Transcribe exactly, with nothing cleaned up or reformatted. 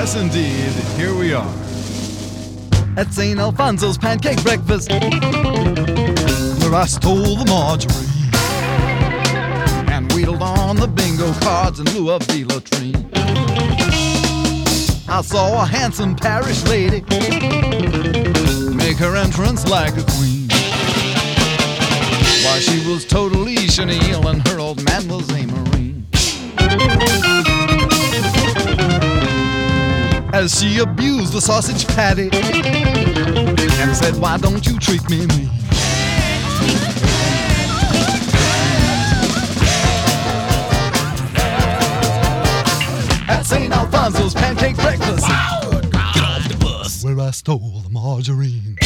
Yes, indeed, here we are at Saint Alfonso's Pancake Breakfast, where I stole the margarine and wheedled on the bingo cards in lieu of the latrine. I saw a handsome parish lady make her entrance like a queen, while she was totally chenille and her old man was a Marine. As she abused the sausage patty and said, "Why don't you treat me mean?" At Saint Alfonso's Pancake Breakfast, Wow, get off the bus, where I stole the margarine.